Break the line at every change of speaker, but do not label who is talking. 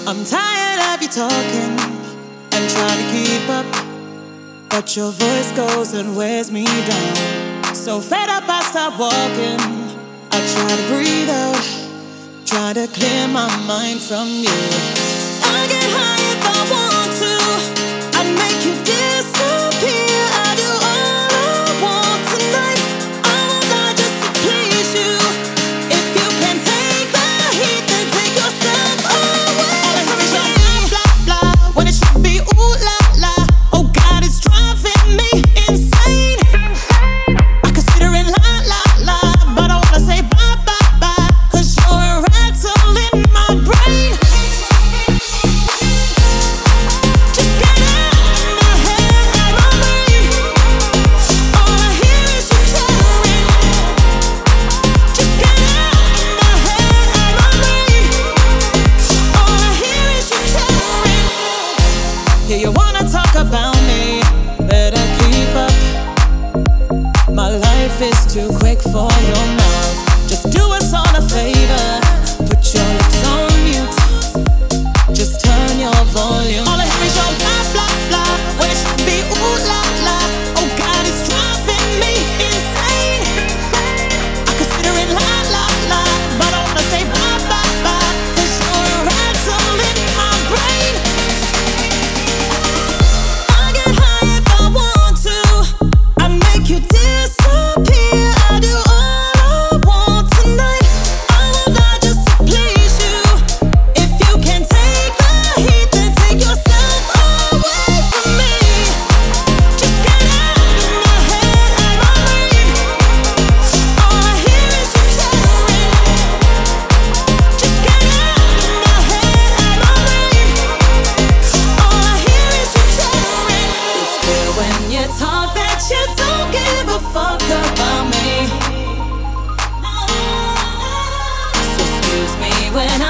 I'm tired of you talking and trying to keep up, but your voice goes and wears me down. So fed up, I stop walking. I try to breathe out, try to clear my mind from you. I get high if I want to, I make you disappear. I do all I want tonight. I will die just to please you. If you can take the heat, then take yourself away. All I hear is your blah blah blah, when it should be ooh la la. Oh God, it's driving me insane. I consider it la la la, but I wanna say bye bye bye, 'cause you're a rattle in my brain. Just get out of my head and my brain. All I hear is you chatting. Just get out of my head and my brain. All I hear is you chatting. Yeah, you wanna talk about me? Better keep up. My life is too quick for your mouth. Just do us all a favor. Put your lips on mute. Just turn your volume. All I hear is your blah blah blah, when it should be ooh la la. Oh God, it's driving me insane. I consider it la la la, but I wanna say bye bye bye, 'cause you're a rattle in my brain. I get high if I want to, I make you disappear. I do all I want tonight. I will die just to please you. If you can take the heat, then take yourself away from me. Just get out of my head and my brain. All I hear is you chatting. Just get out of my head and my brain. All I hear is you chatting. It's clear when you talk that you don't give a fuck about me. So excuse me when